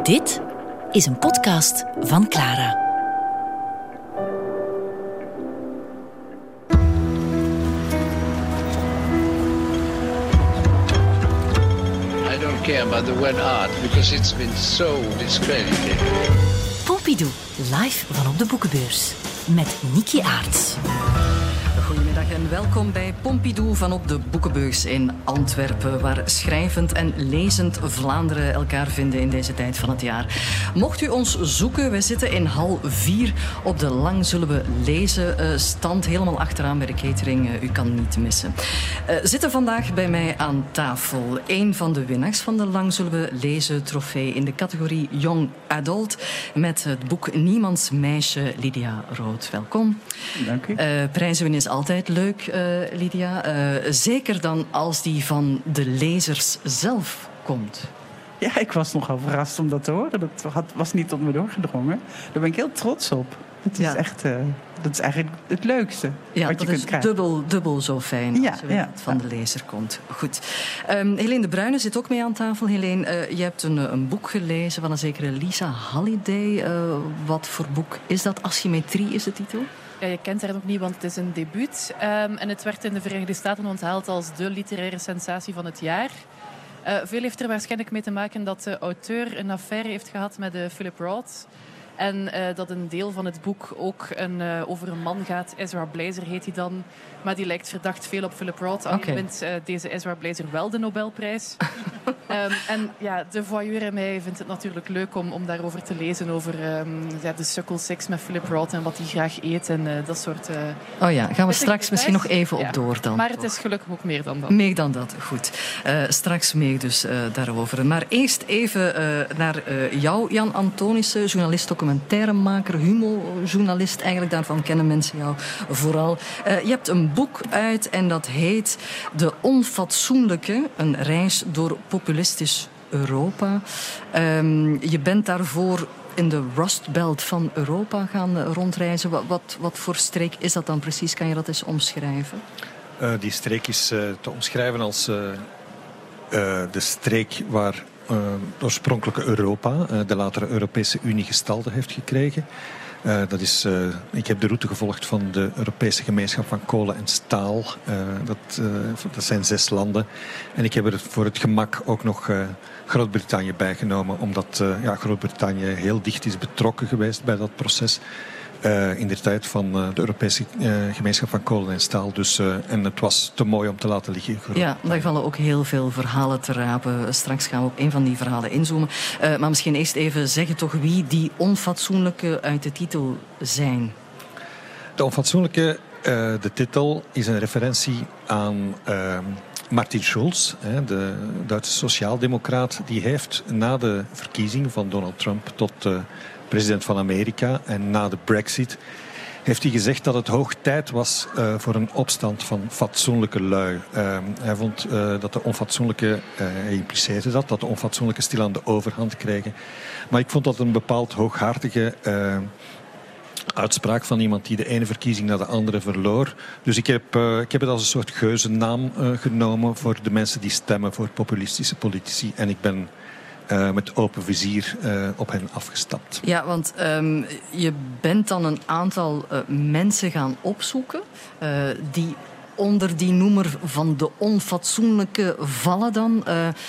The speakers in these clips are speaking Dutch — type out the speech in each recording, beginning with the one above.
Dit is een podcast van Clara. I don't care about the word art because it's been so discredited. Pompidou, live van op de boekenbeurs. Met Niki Aerts. Goedemiddag en welkom bij Pompidou van op de boekenbeurs in Antwerpen, waar schrijvend en lezend Vlaanderen elkaar vinden in deze tijd van het jaar. Mocht u ons zoeken, wij zitten in hal 4 op de Lang Zullen We Lezen stand, helemaal achteraan bij de catering. U kan niet missen. Zitten vandaag bij mij aan tafel een van de winnaars van de Lang Zullen We Lezen trofee in de categorie Young Adult met het boek Niemands Meisje, Lydia Rood. Welkom. Dank u. Prijzen winnen is altijd leuk, Lydia. Zeker dan als die van de lezers zelf komt. Ja, ik was nogal verrast om dat te horen. Dat was niet tot me doorgedrongen. Daar ben ik heel trots op. Het is echt, dat is eigenlijk het leukste wat je kunt krijgen. Dubbel zo fijn als het van de lezer komt. Goed. Helene de Bruyne zit ook mee aan tafel. Helene, je hebt een boek gelezen van een zekere Lisa Halliday. Wat voor boek is dat? Asymmetrie is de titel? Ja, je kent haar nog niet, want het is een debuut. En het werd in de Verenigde Staten onthaald als de literaire sensatie van het jaar. Veel heeft er waarschijnlijk mee te maken dat de auteur een affaire heeft gehad met Philip Roth. En dat een deel van het boek ook over een man gaat. Ezra Blazer heet hij dan. Maar die lijkt verdacht veel op Philip Roth. Alleen wint deze Ezra Blazer wel de Nobelprijs. En ja, de voyeur in mij vindt het natuurlijk leuk om daarover te lezen. Over de sukkelseks met Philip Roth en wat hij graag eet. En dat soort... gaan we straks misschien nog even op door dan. Maar het is gelukkig ook meer dan dat. Meer dan dat, goed. Straks meer dus daarover. Maar eerst even naar jou, Jan Antonissen, journalist, documentairemaker, humorjournalist. Eigenlijk daarvan kennen mensen jou vooral. Je hebt een boek uit en dat heet De Onfatsoenlijke, een reis door populistisch Europa. Je bent daarvoor in de Rust Belt van Europa gaan rondreizen. Wat voor streek is dat dan precies? Kan je dat eens omschrijven? Die streek is te omschrijven als de streek waar oorspronkelijke Europa, de latere Europese Unie, gestalte heeft gekregen. Ik heb de route gevolgd van de Europese gemeenschap van kolen en staal. Dat zijn 6 landen. En ik heb er voor het gemak ook nog Groot-Brittannië bijgenomen, omdat Groot-Brittannië heel dicht is betrokken geweest bij dat proces. In de tijd van de Europese gemeenschap van kolen en staal. En het was te mooi om te laten liggen. Ja, daar vallen ook heel veel verhalen te rapen. Straks gaan we op een van die verhalen inzoomen. Maar misschien eerst even zeggen toch wie die onfatsoenlijke uit de titel zijn. De onfatsoenlijke, de titel, is een referentie aan Martin Schulz, de Duitse sociaaldemocraat. Die heeft na de verkiezing van Donald Trump tot president van Amerika en na de Brexit heeft hij gezegd dat het hoog tijd was voor een opstand van fatsoenlijke lui. Hij vond dat de onfatsoenlijke, hij impliceerde dat de onfatsoenlijke stilaan de overhand kregen. Maar ik vond dat een bepaald hooghartige uitspraak van iemand die de ene verkiezing naar de andere verloor. Dus ik heb het als een soort geuzennaam genomen voor de mensen die stemmen voor populistische politici. En ik ben met open vizier op hen afgestapt. Ja, want je bent dan een aantal mensen gaan opzoeken die onder die noemer van de onfatsoenlijke vallen dan.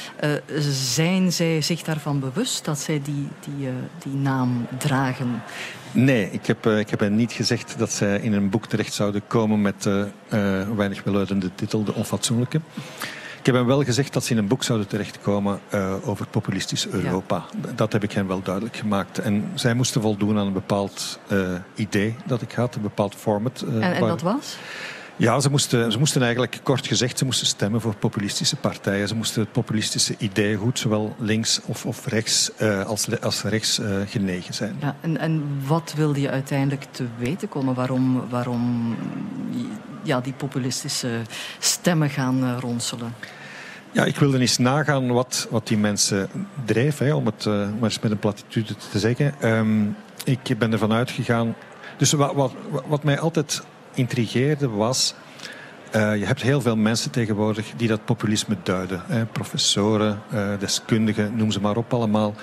Zijn zij zich daarvan bewust dat zij die naam dragen? Nee, ik heb hen niet gezegd dat zij in een boek terecht zouden komen met weinig welluidende titel, De Onfatsoenlijke. Ik heb hen wel gezegd dat ze in een boek zouden terechtkomen over populistisch Europa. Ja. Dat heb ik hen wel duidelijk gemaakt. En zij moesten voldoen aan een bepaald idee dat ik had, een bepaald format. En dat was? Ja, ze moesten eigenlijk, kort gezegd, ze moesten stemmen voor populistische partijen. Ze moesten het populistische idee goed, zowel links of rechts als rechts genegen zijn. Ja, en wat wilde je uiteindelijk te weten komen? Waarom die populistische stemmen gaan ronselen? Ja, ik wilde eens nagaan wat die mensen dreef, om het maar eens met een platitude te zeggen. Ik ben ervan uitgegaan. Dus wat mij altijd intrigeerde was, je hebt heel veel mensen tegenwoordig die dat populisme duiden. Professoren, deskundigen, noem ze maar op allemaal.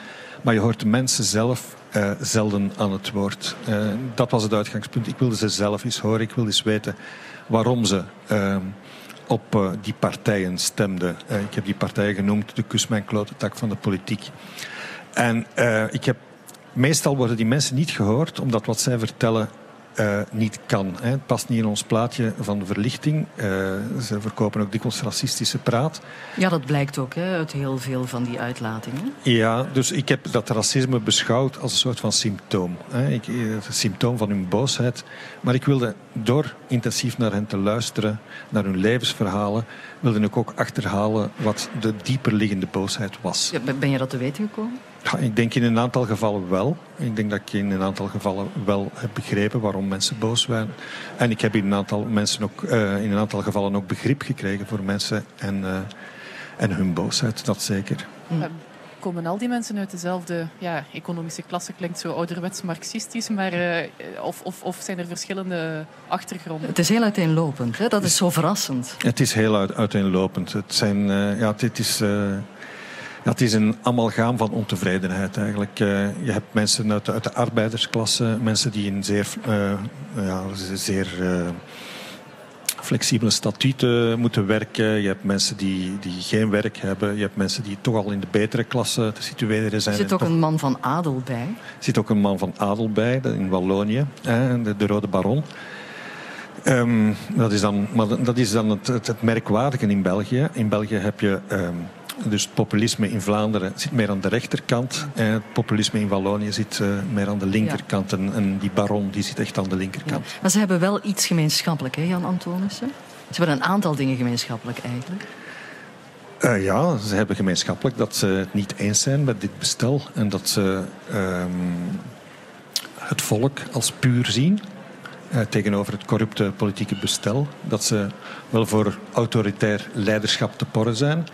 Maar je hoort de mensen zelf zelden aan het woord. Dat was het uitgangspunt. Ik wilde ze zelf eens horen. Ik wilde eens weten waarom ze op die partijen stemden. Ik heb die partijen genoemd de kus mijn klote tak van de politiek. En meestal worden die mensen niet gehoord omdat wat zij vertellen niet kan. Het past niet in ons plaatje van de verlichting. Ze verkopen ook dikwijls racistische praat. Ja, dat blijkt ook uit heel veel van die uitlatingen. Ja, dus ik heb dat racisme beschouwd als een soort van symptoom. Het symptoom van hun boosheid. Maar ik wilde door intensief naar hen te luisteren, naar hun levensverhalen, wilde ik ook achterhalen wat de dieper liggende boosheid was. Ja, ben je dat te weten gekomen? Ja, ik denk in een aantal gevallen wel. Ik denk dat ik in een aantal gevallen wel heb begrepen waarom mensen boos waren. En ik heb in een aantal gevallen ook begrip gekregen voor mensen en hun boosheid, dat zeker. Komen al die mensen uit dezelfde economische klasse? Klinkt zo ouderwets marxistisch, maar of zijn er verschillende achtergronden? Het is heel uiteenlopend, hè? Dat is zo verrassend. Het is heel uiteenlopend. Het is een amalgaam van ontevredenheid eigenlijk. Je hebt mensen uit de arbeidersklasse, mensen die in zeer flexibele statuten moeten werken. Je hebt mensen die geen werk hebben. Je hebt mensen die toch al in de betere klasse te situeren zijn. Er zit ook een man van adel bij. Er zit ook een man van adel bij, in Wallonië, de Rode Baron. Dat is dan het merkwaardige in België. In België heb je dus populisme in Vlaanderen zit meer aan de rechterkant. En het populisme in Wallonië zit meer aan de linkerkant. Ja. En die baron die zit echt aan de linkerkant. Ja. Maar ze hebben wel iets gemeenschappelijk, hè, Jan Antonissen? Ze hebben een aantal dingen gemeenschappelijk eigenlijk. Ja, ze hebben gemeenschappelijk dat ze het niet eens zijn met dit bestel. En dat ze het volk als puur zien. Tegenover het corrupte politieke bestel. Dat ze wel voor autoritair leiderschap te porren zijn.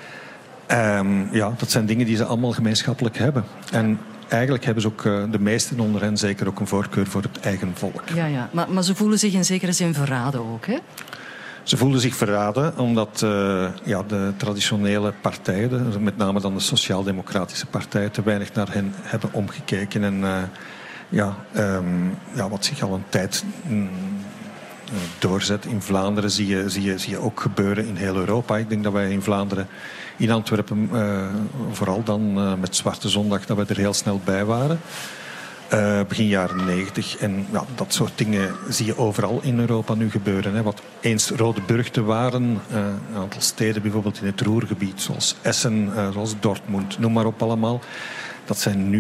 Dat zijn dingen die ze allemaal gemeenschappelijk hebben. En eigenlijk hebben ze ook de meesten onder hen zeker ook een voorkeur voor het eigen volk. Ja. Maar ze voelen zich in zekere zin verraden ook, hè? Ze voelen zich verraden omdat de traditionele partijen, met name dan de sociaal-democratische partijen, te weinig naar hen hebben omgekeken. En wat zich al een tijd doorzet in Vlaanderen zie je ook gebeuren in heel Europa. Ik denk dat wij in Vlaanderen, in Antwerpen, vooral dan met Zwarte Zondag, dat we er heel snel bij waren. Begin jaren 90. En dat soort dingen zie je overal in Europa nu gebeuren. Hè. Wat eens rode burchten waren, een aantal steden bijvoorbeeld in het Ruhrgebied, zoals Essen, zoals Dortmund, noem maar op allemaal. Dat zijn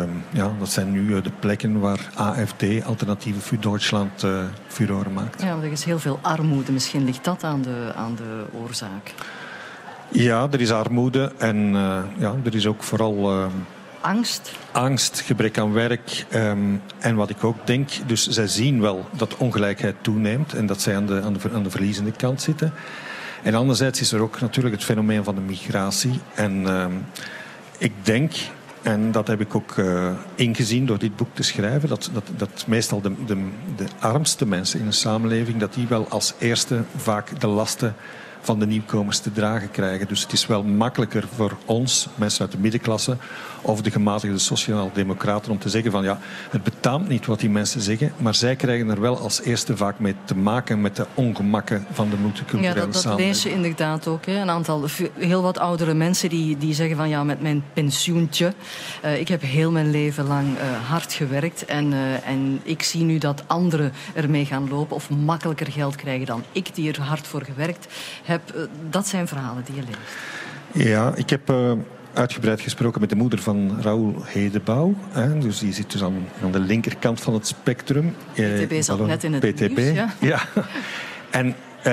nu de plekken waar AfD, Alternatieve voor Duitsland, furoren maakt. Ja, er is heel veel armoede. Misschien ligt dat aan de oorzaak. Ja, er is armoede en er is ook vooral angst, gebrek aan werk. En wat ik ook denk, dus zij zien wel dat ongelijkheid toeneemt en dat zij aan de verliezende kant zitten. En anderzijds is er ook natuurlijk het fenomeen van de migratie. En ik denk, en dat heb ik ook ingezien door dit boek te schrijven, dat meestal de armste mensen in een samenleving, dat die wel als eerste vaak de lasten van de nieuwkomers te dragen krijgen. Dus het is wel makkelijker voor ons, mensen uit de middenklasse of de gematigde sociaal-democraten, om te zeggen van het betaamt niet wat die mensen zeggen, maar zij krijgen er wel als eerste vaak mee te maken met de ongemakken van de multiculturele samenleving. Ja, dat lees je inderdaad ook. Hè. Een aantal heel wat oudere mensen die zeggen van met mijn pensioentje, ik heb heel mijn leven lang hard gewerkt en ik zie nu dat anderen ermee gaan lopen of makkelijker geld krijgen dan ik, die er hard voor gewerkt heb. Dat zijn verhalen die je leest. Ja, ik heb uitgebreid gesproken met de moeder van Raoul Hedebouw. Dus die zit dus aan de linkerkant van het spectrum. PTB zat net in het PTB. nieuws. Ja. En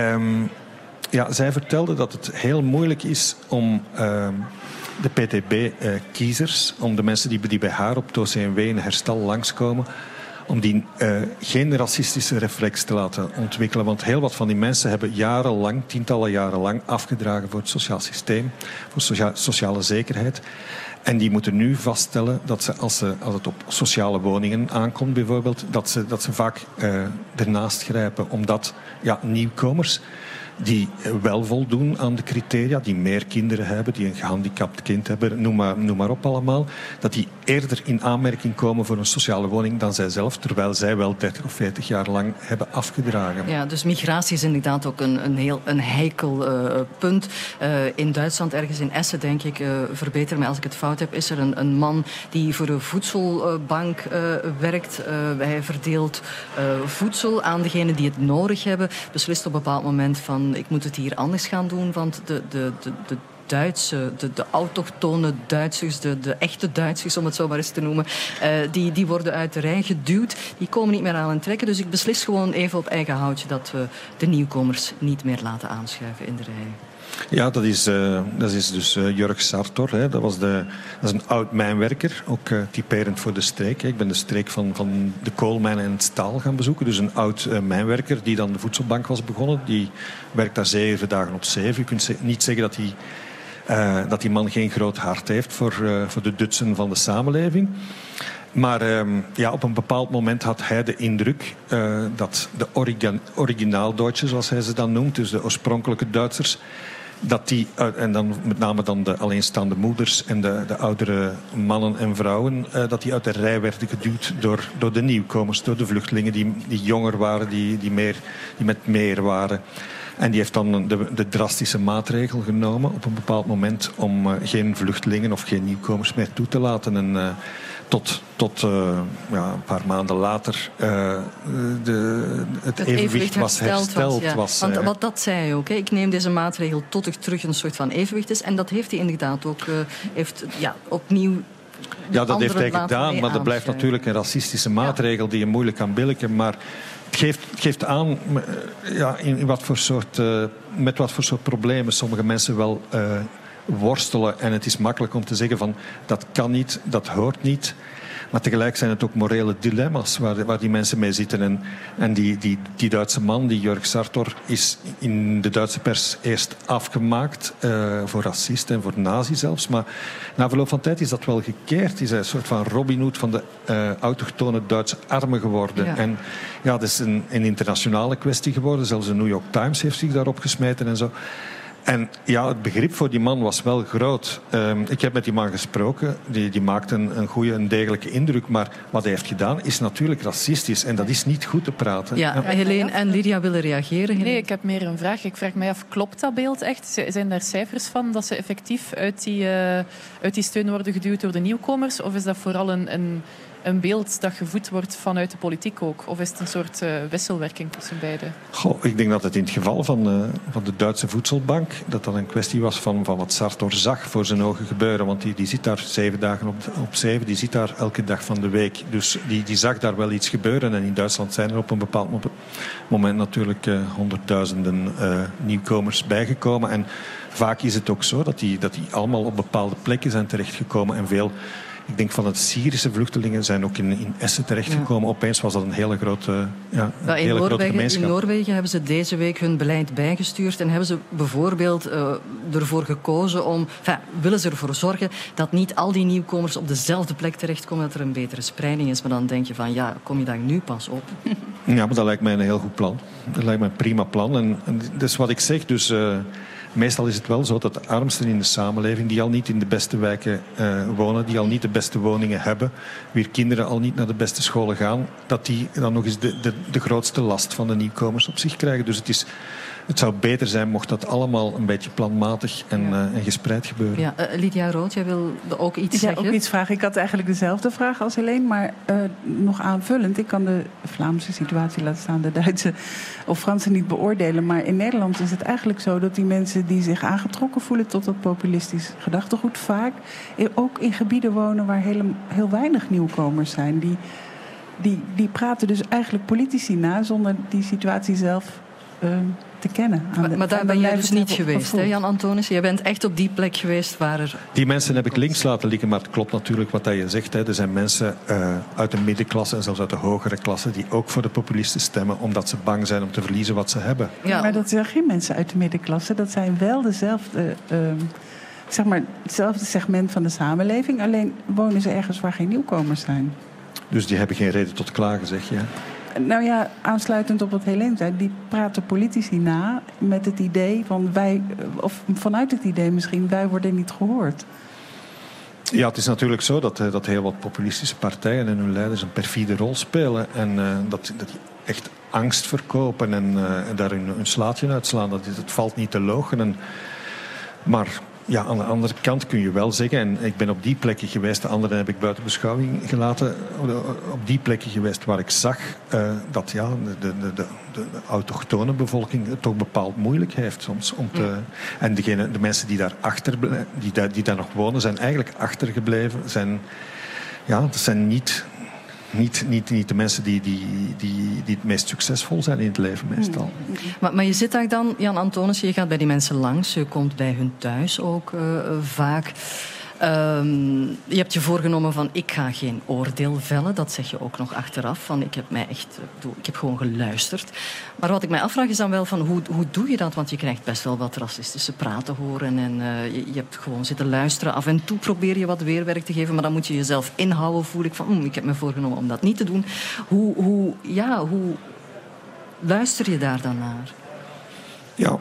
zij vertelde dat het heel moeilijk is om de PTB-kiezers, om de mensen die bij haar op het OCMW in herstel langskomen, om die geen racistische reflex te laten ontwikkelen. Want heel wat van die mensen hebben tientallen jaren lang afgedragen voor het sociaal systeem, voor sociale zekerheid. En die moeten nu vaststellen dat ze, als het op sociale woningen aankomt bijvoorbeeld, dat ze vaak ernaast grijpen, omdat nieuwkomers die wel voldoen aan de criteria, die meer kinderen hebben, die een gehandicapt kind hebben, noem maar op allemaal, dat die eerder in aanmerking komen voor een sociale woning dan zij zelf, terwijl zij wel 30 of 40 jaar lang hebben afgedragen. Ja, dus migratie is inderdaad ook een heikel punt. In Duitsland, ergens in Essen, denk ik, verbeter me als ik het fout heb, is er een man die voor de voedselbank werkt. Hij verdeelt voedsel aan degenen die het nodig hebben. Beslist op een bepaald moment van, ik moet het hier anders gaan doen, want de autochtone Duitsers, de echte Duitsers, om het zo maar eens te noemen, die worden uit de rij geduwd. Die komen niet meer aan en trekken. Dus ik beslis gewoon even op eigen houtje dat we de nieuwkomers niet meer laten aanschuiven in de rij. Ja, dat is dus Jörg Sartor. Hè. Dat is een oud mijnwerker, ook typerend voor de streek. Ik ben de streek van de koolmijnen en het staal gaan bezoeken. Dus een oud mijnwerker die dan de voedselbank was begonnen. Die werkt daar 7 dagen op 7. Je kunt niet zeggen dat die man geen groot hart heeft voor de dutsen van de samenleving. Maar op een bepaald moment had hij de indruk dat de originaal Duitsers, zoals hij ze dan noemt, dus de oorspronkelijke Duitsers, dat die, en dan met name dan de alleenstaande moeders en de oudere mannen en vrouwen, dat die uit de rij werden geduwd door de nieuwkomers, door de vluchtelingen die jonger waren, die met meer waren. En die heeft dan de drastische maatregel genomen op een bepaald moment om geen vluchtelingen of geen nieuwkomers meer toe te laten. En tot een paar maanden later het evenwicht was hersteld. Want wat dat zei hij ook. Hè. Ik neem deze maatregel tot er terug een soort van evenwicht is. En dat heeft hij inderdaad ook opnieuw. Ja, dat heeft hij gedaan, maar dat blijft natuurlijk een racistische maatregel die je moeilijk kan billijken. Maar het geeft aan met wat voor soort problemen sommige mensen wel worstelen. En het is makkelijk om te zeggen van dat kan niet, dat hoort niet. Maar tegelijk zijn het ook morele dilemma's waar die mensen mee zitten. En die Duitse man, die Jörg Sartor, is in de Duitse pers eerst afgemaakt voor racist en voor nazi zelfs. Maar na verloop van tijd is dat wel gekeerd. Is hij een soort van Robin Hood van de autochtone Duitse armen geworden. Ja. En ja, dat is een internationale kwestie geworden. Zelfs de New York Times heeft zich daarop gesmeten en zo. En ja, het begrip voor die man was wel groot. Ik heb met die man gesproken. Die maakte een goede, een degelijke indruk. Maar wat hij heeft gedaan is natuurlijk racistisch. En dat is niet goed te praten. Ja, Helene en Lydia willen reageren. Nee, ik heb meer een vraag. Ik vraag mij af, klopt dat beeld echt? Zijn daar cijfers van dat ze effectief uit die steun worden geduwd door de nieuwkomers? Of is dat vooral een beeld dat gevoed wordt vanuit de politiek ook? Of is het een soort wisselwerking tussen beide? Ik denk dat het in het geval van de Duitse voedselbank dat een kwestie was van wat Sartor zag voor zijn ogen gebeuren. Want die zit daar 7 dagen op 7, die zit daar elke dag van de week. Dus die zag daar wel iets gebeuren. En in Duitsland zijn er op een bepaald moment natuurlijk honderdduizenden nieuwkomers bijgekomen. En vaak is het ook zo dat die allemaal op bepaalde plekken zijn terechtgekomen en veel. Ik denk van het Syrische vluchtelingen zijn ook in Essen terechtgekomen. Ja. Opeens was dat een hele grote gemeenschap. In Noorwegen hebben ze deze week hun beleid bijgestuurd en hebben ze bijvoorbeeld ervoor gekozen om... willen ze ervoor zorgen dat niet al die nieuwkomers op dezelfde plek terechtkomen, dat er een betere spreiding is. Maar dan denk je van, kom je daar nu pas op? Ja, maar dat lijkt mij een heel goed plan. Dat lijkt mij een prima plan. En dat is wat ik zeg, dus... meestal is het wel zo dat de armsten in de samenleving, die al niet in de beste wijken wonen, die al niet de beste woningen hebben, wier kinderen al niet naar de beste scholen gaan, dat die dan nog eens de grootste last van de nieuwkomers op zich krijgen. Dus het zou beter zijn mocht dat allemaal een beetje planmatig en gespreid gebeuren. Ja, Lydia Rood, jij wil ook iets zeggen? Ja, ook iets vragen. Ik had eigenlijk dezelfde vraag als Helene, maar nog aanvullend. Ik kan de Vlaamse situatie, laten staan de Duitse of Franse, niet beoordelen. Maar in Nederland is het eigenlijk zo dat die mensen die zich aangetrokken voelen tot dat populistisch gedachtegoed vaak ook in gebieden wonen waar heel weinig nieuwkomers zijn. Die praten dus eigenlijk politici na zonder die situatie zelf te kennen. Maar daar ben jij dus niet geweest, hè, Jan Antonissen? Jij bent echt op die plek geweest waar er... Die mensen heb ik links laten liggen, maar het klopt natuurlijk wat je zegt. Hè. Er zijn mensen uit de middenklasse en zelfs uit de hogere klasse die ook voor de populisten stemmen, omdat ze bang zijn om te verliezen wat ze hebben. Ja, maar dat zijn geen mensen uit de middenklasse. Dat zijn wel dezelfde... hetzelfde segment van de samenleving. Alleen wonen ze ergens waar geen nieuwkomers zijn. Dus die hebben geen reden tot klagen, zeg je? Nou ja, aansluitend op wat Helene zei, die praten politici na met het idee van wij, of vanuit het idee misschien, wij worden niet gehoord. Ja, het is natuurlijk zo dat heel wat populistische partijen en hun leiders een perfide rol spelen. En dat die echt angst verkopen en daar hun slaatje uitslaan. Dat valt niet te loochenen. Maar ja, aan de andere kant kun je wel zeggen, en ik ben op die plekken geweest, de andere heb ik buiten beschouwing gelaten, op die plekken geweest waar ik zag dat ja, de autochtone bevolking het toch bepaald moeilijk heeft soms. En de mensen die daar die daar nog wonen, zijn eigenlijk achtergebleven. Dat zijn niet de mensen die het meest succesvol zijn in het leven meestal. Maar je zit daar dan, Jan Antonissen, je gaat bij die mensen langs. Je komt bij hun thuis ook vaak. Je hebt je voorgenomen van ik ga geen oordeel vellen. Dat zeg je ook nog achteraf. Van ik heb gewoon geluisterd. Maar wat ik mij afvraag is dan wel van hoe doe je dat? Want je krijgt best wel wat racistische praten horen. En je hebt gewoon zitten luisteren. Af en toe probeer je wat weerwerk te geven. Maar dan moet je jezelf inhouden. Voel ik van ik heb me voorgenomen om dat niet te doen. Hoe luister je daar dan naar? Ja,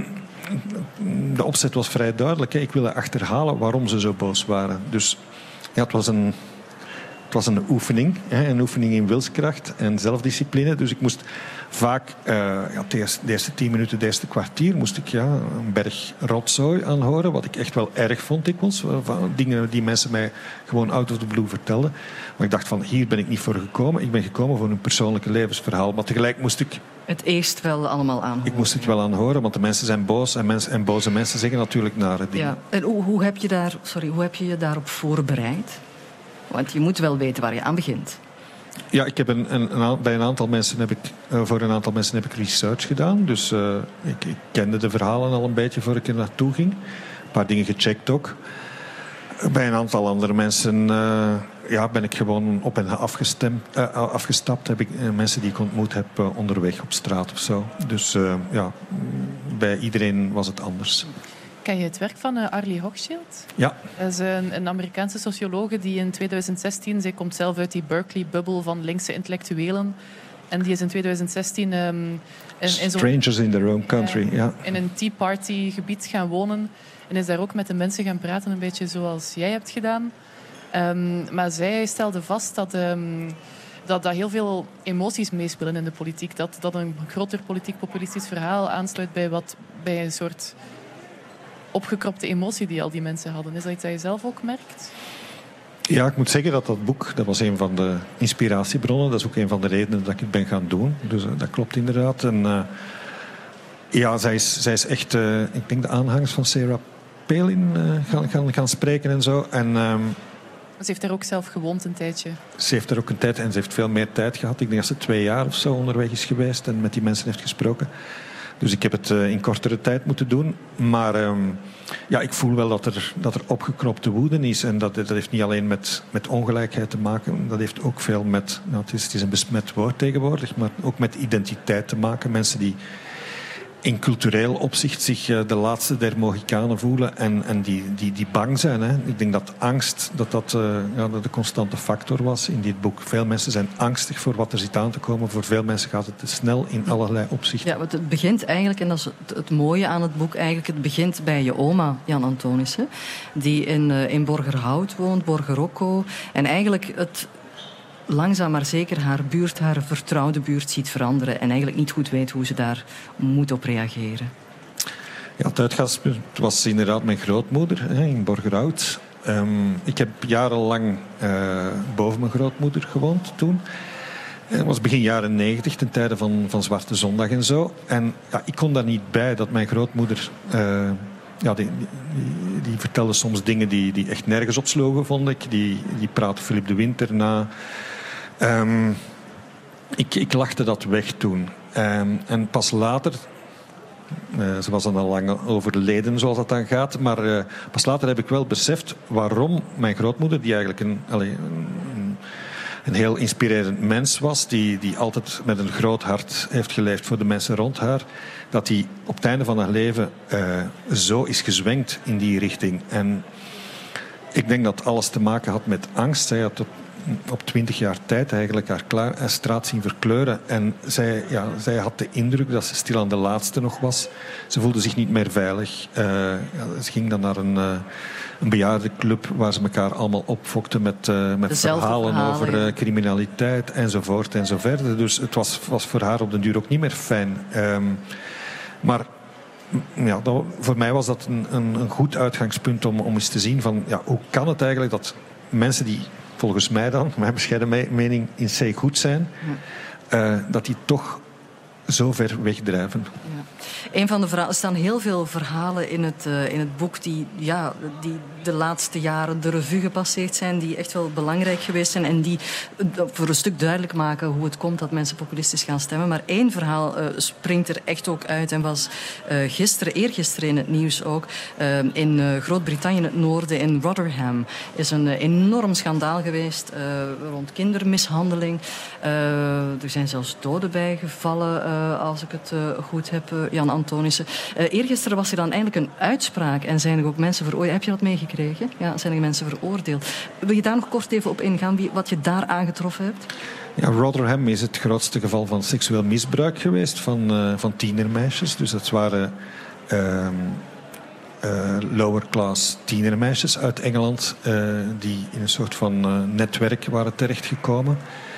de opzet was vrij duidelijk. Hè. Ik wilde achterhalen waarom ze zo boos waren. Dus ja, het was een oefening. Hè, een oefening in wilskracht en zelfdiscipline. Dus ik moest vaak, de eerste 10 minuten, de eerste kwartier, moest ik een berg rotzooi aanhoren. Wat ik echt wel erg vond dikwijls. Dingen die mensen mij gewoon out of the blue vertelden. Maar ik dacht van, hier ben ik niet voor gekomen. Ik ben gekomen voor een persoonlijke levensverhaal. Maar tegelijk moest ik het eerst wel allemaal aanhoren. Ik moest het wel aanhoren, want de mensen zijn boos. En boze mensen zeggen natuurlijk nare dingen. Ja. En hoe heb je je daarop voorbereid? Want je moet wel weten waar je aan begint. Ja, ik heb bij een aantal mensen voor een aantal mensen heb ik research gedaan. Dus ik kende de verhalen al een beetje voor ik er naartoe ging. Een paar dingen gecheckt ook. Bij een aantal andere mensen ben ik gewoon op hen afgestapt. Heb ik mensen die ik ontmoet heb onderweg op straat of zo. Dus bij iedereen was het anders. Ken je het werk van Arlie Hochschild? Ja. Dat is een Amerikaanse sociologe die in 2016... Zij komt zelf uit die Berkeley-bubbel van linkse intellectuelen. En die is in 2016... Strangers in their own country, in een Tea Party gebied gaan wonen. En is daar ook met de mensen gaan praten, een beetje zoals jij hebt gedaan. Maar zij stelde vast dat heel veel emoties meespelen in de politiek. Dat een groter politiek-populistisch verhaal aansluit bij een soort opgekropte emotie die al die mensen hadden. Is dat iets dat je zelf ook merkt? Ja, ik moet zeggen dat boek, dat was een van de inspiratiebronnen. Dat is ook een van de redenen dat ik het ben gaan doen. Dus dat klopt inderdaad. En zij is echt, ik denk de aanhangers van Sarah Palin gaan spreken en zo. En ze heeft daar ook zelf gewoond een tijdje. Ze heeft er ook een tijd en ze heeft veel meer tijd gehad. Ik denk dat ze 2 jaar of zo onderweg is geweest en met die mensen heeft gesproken. Dus ik heb het in kortere tijd moeten doen. Maar ik voel wel dat er opgekropte woede is. En dat heeft niet alleen met ongelijkheid te maken. Dat heeft ook veel met... het is een besmet woord tegenwoordig. Maar ook met identiteit te maken. Mensen die in cultureel opzicht zich de laatste der Mohikanen voelen. En die bang zijn. Hè. Ik denk dat angst dat de constante factor was in dit boek. Veel mensen zijn angstig voor wat er zit aan te komen. Voor veel mensen gaat het te snel in allerlei opzichten. Ja, want het begint eigenlijk, en dat is het mooie aan het boek eigenlijk, het begint bij je oma, Jan Antonissen, die in Borgerhout woont, Borgerokko. En eigenlijk het langzaam maar zeker haar vertrouwde buurt ziet veranderen en eigenlijk niet goed weet hoe ze daar moet op reageren. Ja, het uitgangspunt was inderdaad mijn grootmoeder in Borgerhout. Ik heb jarenlang boven mijn grootmoeder gewoond toen. Het was begin jaren 90, ten tijde van Zwarte Zondag en zo. En ik kon daar niet bij dat mijn grootmoeder... Die vertelde soms dingen die echt nergens opsloegen, vond ik. Die praatte Philippe de Winter na. Ik lachte dat weg toen. En pas later... ze was dan al lang overleden, zoals dat dan gaat. Maar pas later heb ik wel beseft waarom mijn grootmoeder, die eigenlijk een heel inspirerend mens was, die altijd met een groot hart heeft geleefd voor de mensen rond haar, dat die op het einde van haar leven zo is gezwenkt in die richting. En ik denk dat alles te maken had met angst. Zij had op 20 jaar tijd eigenlijk haar straat zien verkleuren. En zij had de indruk dat ze stilaan de laatste nog was. Ze voelde zich niet meer veilig. Ze ging dan naar een bejaardenclub waar ze elkaar allemaal opfokten met verhalen over criminaliteit enzovoort en zo verder. Dus het was voor haar op den duur ook niet meer fijn. Maar ja, voor mij was dat een goed uitgangspunt om eens te zien van hoe kan het eigenlijk dat mensen die volgens mij dan, mijn bescheiden mening, in C goed zijn, dat die toch zo ver wegdrijven. Ja. Een van de verhalen, er staan heel veel verhalen in het boek die de laatste jaren de revue gepasseerd zijn, die echt wel belangrijk geweest zijn en die voor een stuk duidelijk maken hoe het komt dat mensen populistisch gaan stemmen. Maar één verhaal springt er echt ook uit en was eergisteren in het nieuws ook. In Groot-Brittannië, in het noorden, in Rotherham, is een enorm schandaal geweest rond kindermishandeling. Er zijn zelfs doden bijgevallen, als ik het goed heb, Jan Antonissen. Eergisteren was er dan eindelijk een uitspraak en zijn er ook mensen veroordeeld. Heb je dat meegekregen? Ja, zijn er mensen veroordeeld. Wil je daar nog kort even op ingaan, wat je daar aangetroffen hebt? Ja, Rotherham is het grootste geval van seksueel misbruik geweest van tienermeisjes. Dus dat waren lower class tienermeisjes uit Engeland die in een soort van netwerk waren terechtgekomen.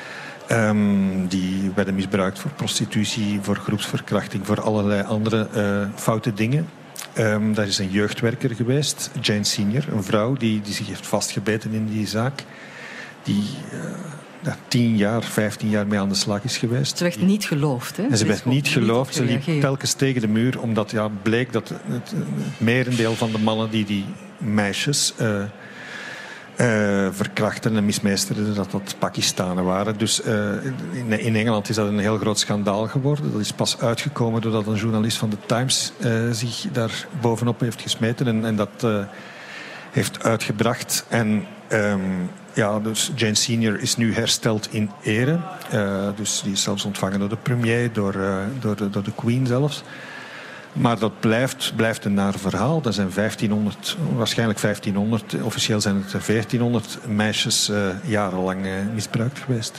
Die werden misbruikt voor prostitutie, voor groepsverkrachting, voor allerlei andere foute dingen. Daar is een jeugdwerker geweest, Jane Senior, een vrouw die zich heeft vastgebeten in die zaak. Die 10 jaar, 15 jaar mee aan de slag is geweest. Ze werd niet geloofd, hè? En ze werd niet geloofd. Ze liep telkens tegen de muur, omdat bleek dat het merendeel van de mannen die meisjes verkrachten en mismeesterden, dat Pakistanen waren. Dus in Engeland is dat een heel groot schandaal geworden. Dat is pas uitgekomen doordat een journalist van de Times zich daar bovenop heeft gesmeten en dat heeft uitgebracht. En dus Jane Senior is nu hersteld in ere. Dus die is zelfs ontvangen door de premier, door de Queen zelfs. Maar dat blijft een naar verhaal. Er zijn waarschijnlijk 1500, officieel zijn het 1400 meisjes jarenlang misbruikt geweest.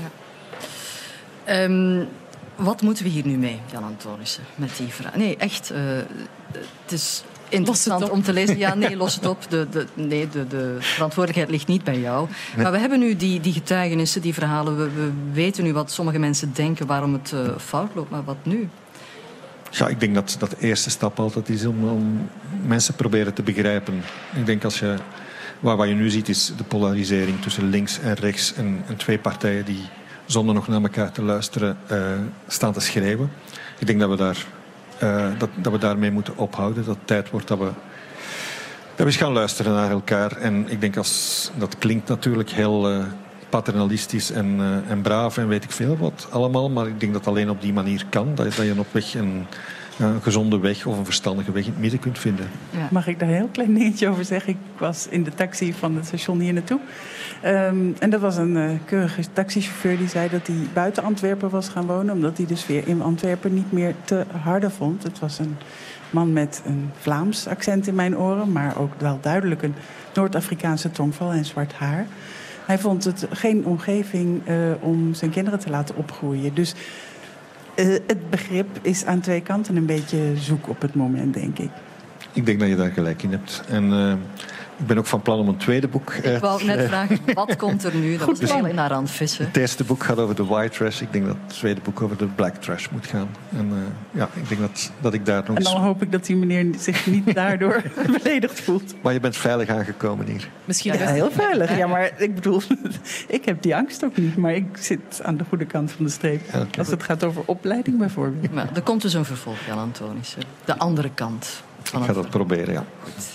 Ja. Wat moeten we hier nu mee, Jan Antonissen, met die vraag? Nee, echt, het is interessant om te lezen. Ja, nee, los het op. De verantwoordelijkheid ligt niet bij jou. Nee. Maar we hebben nu die getuigenissen, die verhalen. We weten nu wat sommige mensen denken waarom het fout loopt. Maar wat nu? Ja, ik denk dat de eerste stap altijd is om mensen proberen te begrijpen. Ik denk wat je nu ziet is de polarisering tussen links en rechts en twee partijen die zonder nog naar elkaar te luisteren staan te schreeuwen. Ik denk dat we daarmee moeten ophouden. Dat het tijd wordt dat we eens gaan luisteren naar elkaar. En ik denk dat klinkt natuurlijk heel paternalistisch en braaf en weet ik veel wat allemaal. Maar ik denk dat alleen op die manier kan. Dat je op weg een gezonde weg of een verstandige weg in het midden kunt vinden. Ja. Mag ik daar een heel klein dingetje over zeggen? Ik was in de taxi van het station hier naartoe. En dat was een keurige taxichauffeur die zei dat hij buiten Antwerpen was gaan wonen. Omdat hij de sfeer in Antwerpen niet meer te harde vond. Het was een man met een Vlaams accent in mijn oren. Maar ook wel duidelijk een Noord-Afrikaanse tongval en zwart haar. Hij vond het geen omgeving om zijn kinderen te laten opgroeien. Dus het begrip is aan twee kanten een beetje zoek op het moment, denk ik. Ik denk dat je daar gelijk in hebt. En ik ben ook van plan om een tweede boek... Ik wou net vragen, wat komt er nu? Dat was heel in haar aan het vissen. Het eerste boek gaat over de white trash. Ik denk dat het tweede boek over de black trash moet gaan. En ik denk dat ik daar nog eens... En dan hoop ik dat die meneer zich niet daardoor beledigd voelt. Maar je bent veilig aangekomen hier. Misschien heel veilig. Ja, maar ik bedoel, ik heb die angst ook niet. Maar ik zit aan de goede kant van de streep. Ja, okay. Als het gaat over opleiding bijvoorbeeld. Maar er komt dus een vervolg, Jan Antonissen. De andere kant. Ik ga dat proberen, ja. Goed.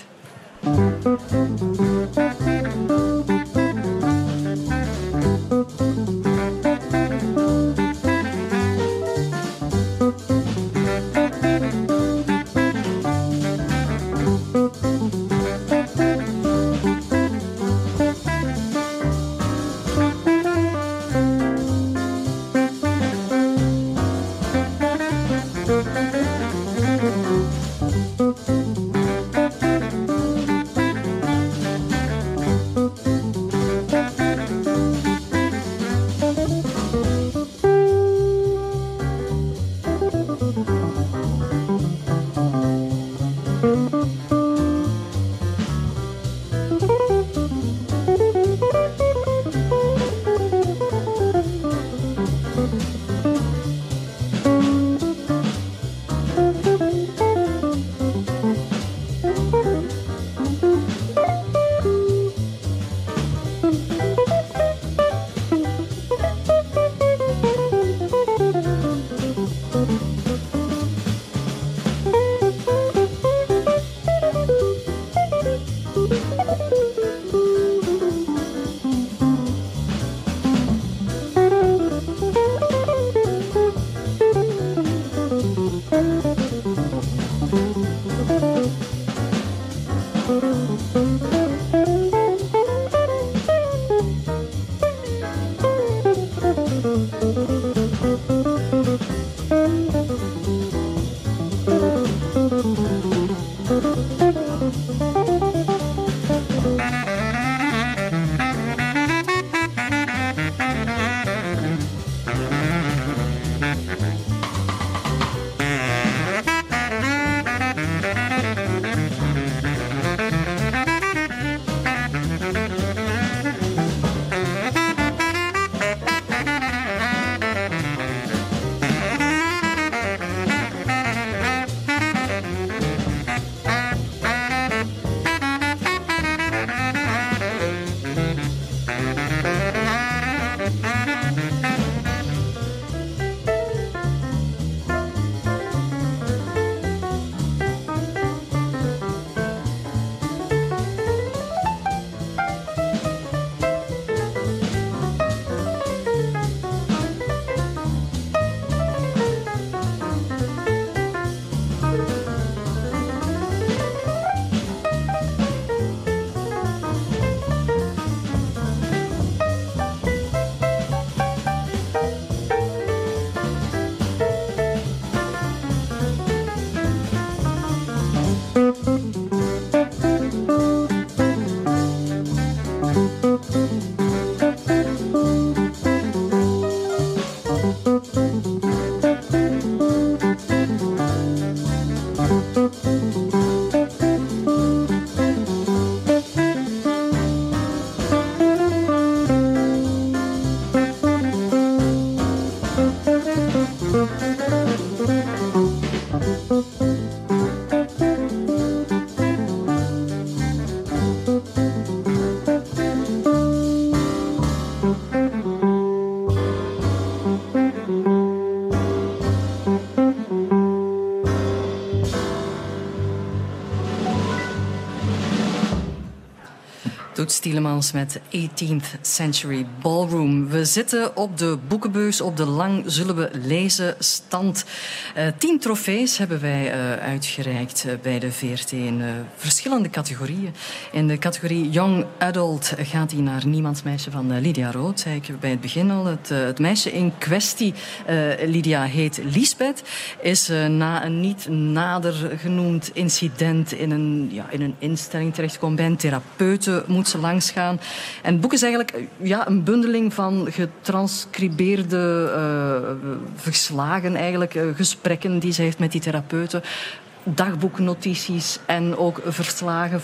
Toots Tielemans met 18th Century Ballroom. We zitten op de boekenbeurs op de Lang Zullen we lezen stand. 10 trofees hebben wij uitgereikt bij de VRT in verschillende categorieën. In de categorie Young Adult gaat hij naar Niemands meisje van Lydia Rood. Zei ik bij het begin al. Het meisje in kwestie, Lydia, heet Liesbeth. Is na een niet nader genoemd incident in een instelling terechtgekomen. Bij een therapeute moet ze langsgaan. En het boek is eigenlijk een bundeling van getranscribeerde verslagen, eigenlijk gesprekken die ze heeft met die therapeuten. Dagboeknotities en ook verslagen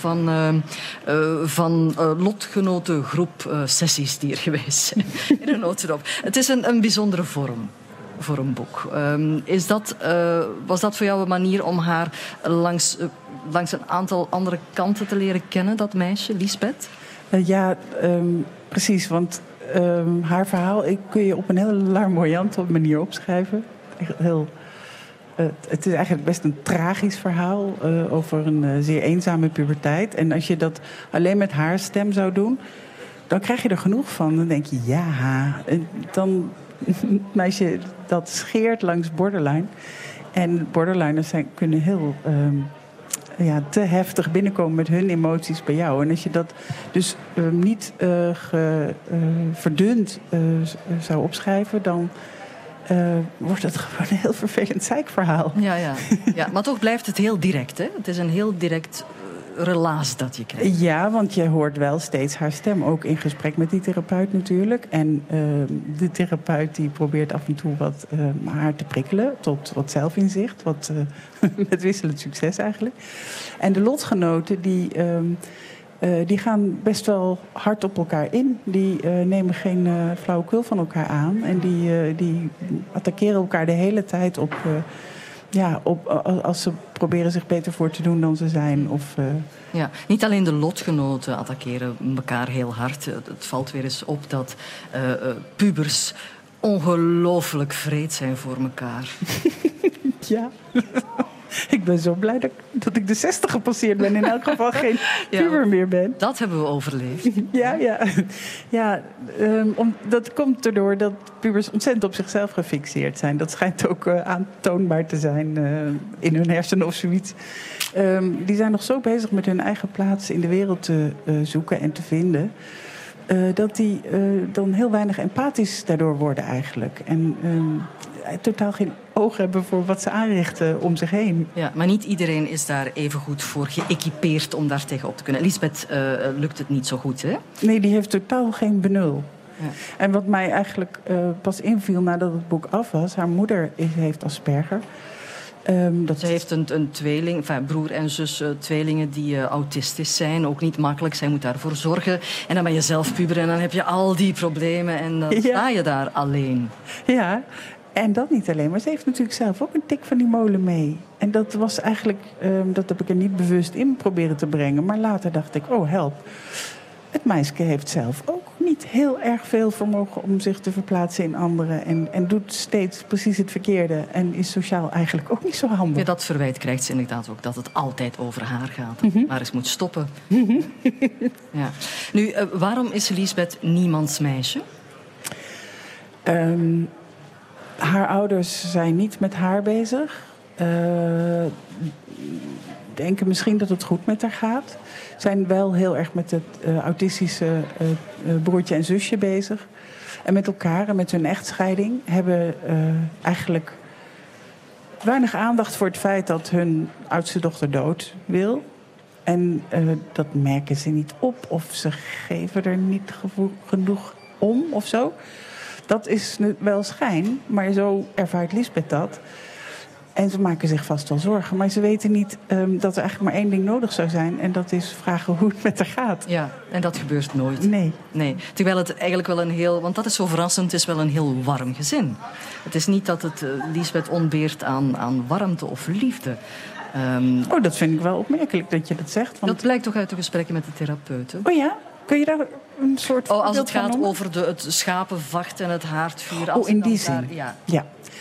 van lotgenotengroep sessies die er geweest zijn in een notendop. Het is een bijzondere vorm voor een boek. Was dat voor jou een manier om haar langs een aantal andere kanten te leren kennen, dat meisje, Liesbeth? Precies, want haar verhaal kun je op een hele larmoyante manier opschrijven. Het is eigenlijk best een tragisch verhaal over een zeer eenzame puberteit. En als je dat alleen met haar stem zou doen, dan krijg je er genoeg van. Dan denk je, ja, dan een meisje dat scheert langs borderline. En borderliners kunnen heel te heftig binnenkomen met hun emoties bij jou. En als je dat dus niet verdund zou opschrijven, dan wordt het gewoon een heel vervelend zeikverhaal. Ja, maar toch blijft het heel direct, hè? Het is een heel direct relaas dat je krijgt. Ja, want je hoort wel steeds haar stem, ook in gesprek met die therapeut natuurlijk. En de therapeut die probeert af en toe wat haar te prikkelen tot wat zelfinzicht, met wisselend succes eigenlijk. En de lotgenoten die gaan best wel hard op elkaar in. Die nemen geen flauwekul van elkaar aan. En die attackeren elkaar de hele tijd op als ze proberen zich beter voor te doen dan ze zijn. Ja, niet alleen de lotgenoten attackeren elkaar heel hard. Het valt weer eens op dat pubers ongelooflijk wreed zijn voor elkaar. Ja. Ik ben zo blij dat ik de 60 gepasseerd ben. In elk geval geen puber meer ben. Dat hebben we overleefd. Ja, dat komt erdoor dat pubers ontzettend op zichzelf gefixeerd zijn. Dat schijnt ook aantoonbaar te zijn in hun hersenen of zoiets. Die zijn nog zo bezig met hun eigen plaats in de wereld te zoeken en te vinden, dat die dan heel weinig empathisch daardoor worden eigenlijk. En totaal geen oog hebben voor wat ze aanrichten om zich heen. Ja, maar niet iedereen is daar even goed voor geëquipeerd om daar tegenop te kunnen. Liesbeth lukt het niet zo goed, hè? Nee, die heeft totaal geen benul. Ja. En wat mij eigenlijk pas inviel nadat het boek af was, haar moeder heeft Asperger. Ze heeft een tweeling, broer en zus, tweelingen die autistisch zijn. Ook niet makkelijk, zij moet daarvoor zorgen. En dan ben je zelf puber en dan heb je al die problemen en dan sta je daar alleen. Ja, en dat niet alleen. Maar ze heeft natuurlijk zelf ook een tik van die molen mee. En dat was eigenlijk, dat heb ik er niet bewust in proberen te brengen. Maar later dacht ik, oh help. Het meisje heeft zelf ook niet heel erg veel vermogen om zich te verplaatsen in anderen. En doet steeds precies het verkeerde. En is sociaal eigenlijk ook niet zo handig. Ja, dat verwijt krijgt ze inderdaad ook. Dat het altijd over haar gaat. Maar eens moet stoppen. Ja. Nu, waarom is Liesbeth niemands meisje? Haar ouders zijn niet met haar bezig. Denken misschien dat het goed met haar gaat. Zijn wel heel erg met het autistische broertje en zusje bezig. En met elkaar en met hun echtscheiding hebben eigenlijk weinig aandacht voor het feit dat hun oudste dochter dood wil. En dat merken ze niet op of ze geven er niet genoeg om of zo. Dat is wel schijn, maar zo ervaart Liesbeth dat. En ze maken zich vast wel zorgen. Maar ze weten niet dat er eigenlijk maar één ding nodig zou zijn. En dat is vragen hoe het met haar gaat. Ja, en dat gebeurt nooit. Nee. Terwijl het eigenlijk wel een heel... Want dat is zo verrassend, het is wel een heel warm gezin. Het is niet dat het Liesbeth ontbeert aan warmte of liefde. Dat vind ik wel opmerkelijk dat je dat zegt. Want... Dat blijkt toch uit de gesprekken met de therapeuten. Oh ja? Kun je daar een soort als het gaat over het schapenvacht en het haardvuur. In die zin. Ja.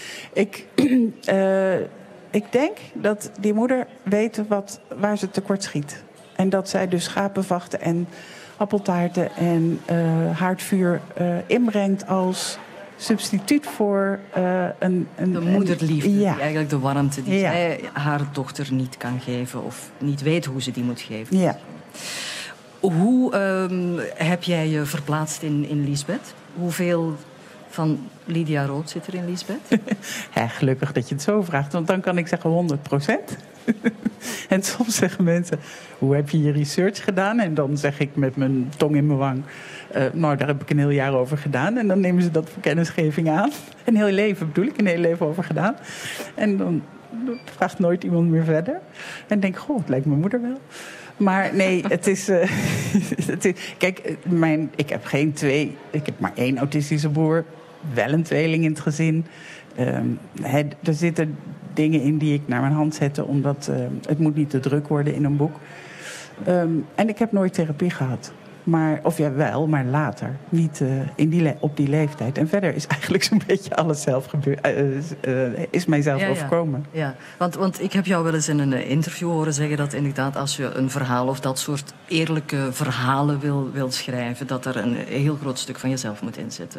Ik denk dat die moeder weet waar ze tekort schiet. En dat zij dus schapen vachten en appeltaarten en haardvuur inbrengt als substituut voor de moederliefde, ja. die eigenlijk de warmte die zij haar dochter niet kan geven of niet weet hoe ze die moet geven. Ja. Hoe heb jij je verplaatst in Liesbeth? Hoeveel van Lydia Rood zit er in Liesbeth? Ja, gelukkig dat je het zo vraagt, want dan kan ik zeggen 100%. En soms zeggen mensen, hoe heb je je research gedaan? En dan zeg ik met mijn tong in mijn wang, nou, daar heb ik een heel jaar over gedaan. En dan nemen ze dat voor kennisgeving aan. Een heel leven bedoel ik, een heel leven over gedaan. En dan vraagt nooit iemand meer verder. En denk, goh, het lijkt mijn moeder wel. Maar nee, het is... kijk, ik heb geen twee... Ik heb maar 1 autistische broer. Wel een tweeling in het gezin. Er zitten dingen in die ik naar mijn hand zette, omdat het moet niet te druk worden in een boek. En ik heb nooit therapie gehad. Of ja, wel, maar later. Niet op die leeftijd. En verder is eigenlijk zo'n beetje alles zelf is mijzelf overkomen. Ja, want ik heb jou wel eens in een interview horen zeggen dat inderdaad als je een verhaal of dat soort eerlijke verhalen wil schrijven, dat er een heel groot stuk van jezelf moet inzitten.